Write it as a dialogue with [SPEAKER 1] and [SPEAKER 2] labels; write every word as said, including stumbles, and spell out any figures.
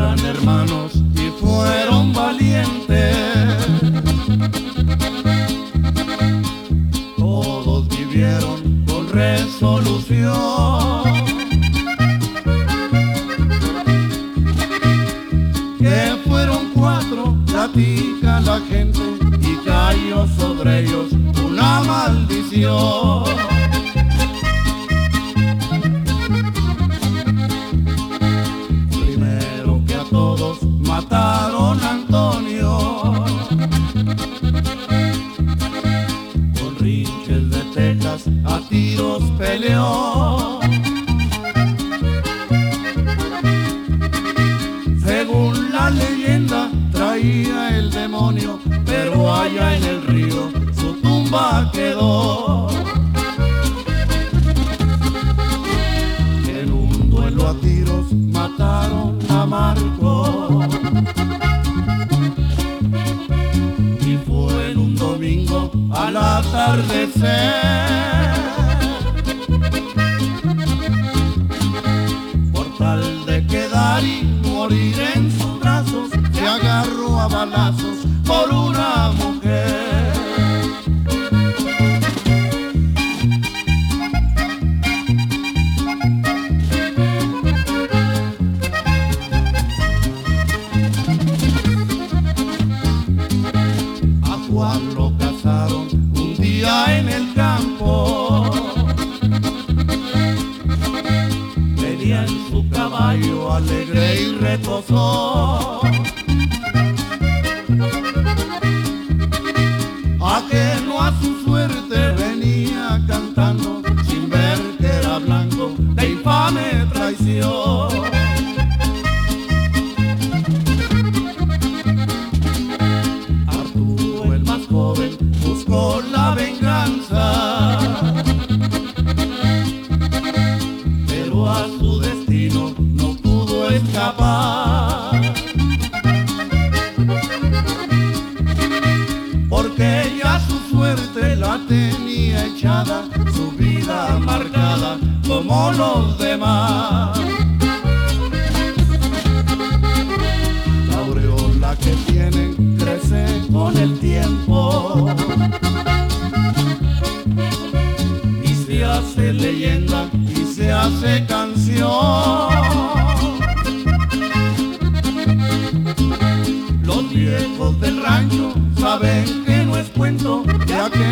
[SPEAKER 1] eran hermanos y fueron valientes. Todos vivieron con resolución. Que fueron cuatro, platica la gente, y cayó sobre ellos una maldición. Primero que a todos mataron a Antonio, con rinches de Texas a tiros peleó. Según la leyenda traía el demonio, pero allá en el río su tumba quedó. En un duelo a tiros mataron a Marco, y fue en un domingo al atardecer. Por tal de quedar y morir en sus brazos, se agarró a balazos por una mujer. A Juan lo cazaron un día en el campo. Venía en su caballo alegre y retozó. Ajeno a su suerte venía cantando, sin ver que era blanco de infame traición. Arturo, el más joven, buscó la venganza, pero a su destino no pudo escapar. Porque ya su suerte la tenía echada, su vida marcada como los demás. La aureola que tienen crece con el tiempo y se hace leyenda y se hace canción. Los viejos del rancho saben que no es cuento, ya que